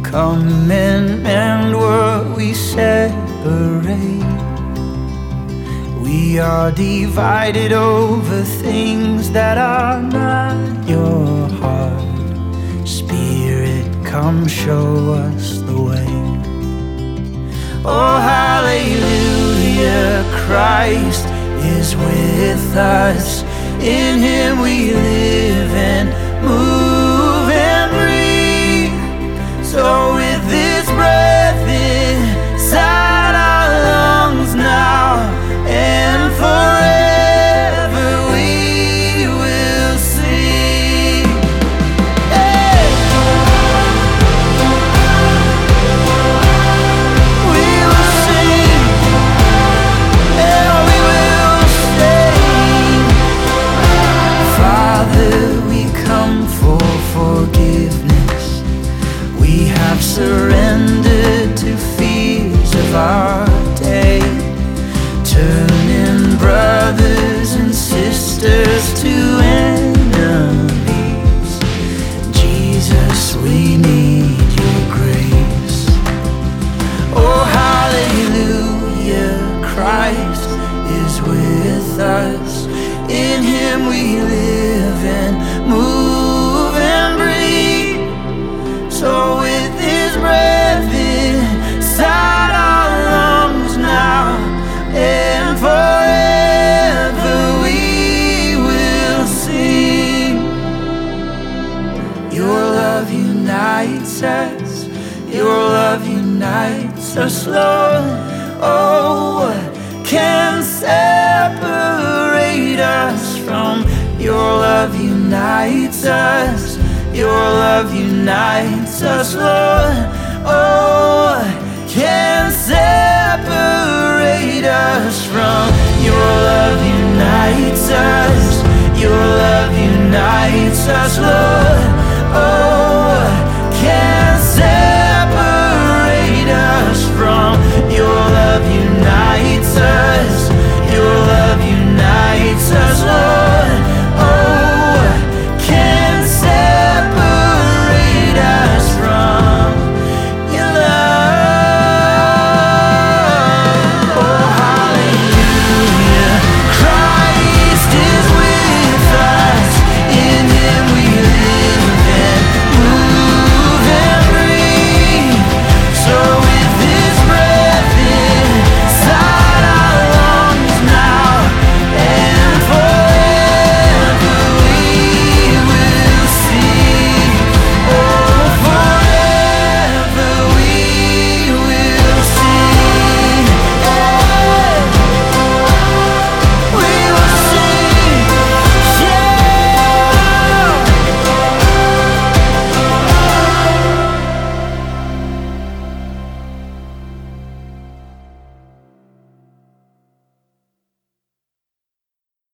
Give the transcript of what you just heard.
Come and mend what we separate. We are divided over things that are not your heart. Spirit, come show us the way. Oh, hallelujah, Christ is with us. In Him we live and move and breathe. So with this breath inside our lungs now and forever we will sing. Hey! We will sing, and we will sing. Father, we come for forgiveness. We have surrendered to fears of our day, turning brothers and sisters to enemies. Jesus, we need your grace. Oh, hallelujah, Christ is with us. In Him we live and move and breathe. So with His breath inside our lungs now and forever we will sing. Your love unites us. Your love unites us, Lord. Oh, what can separate us from your love unites us. Your love unites us, Lord. Oh, what can separate us from your love unites us. Your love unites us, Lord. Oh,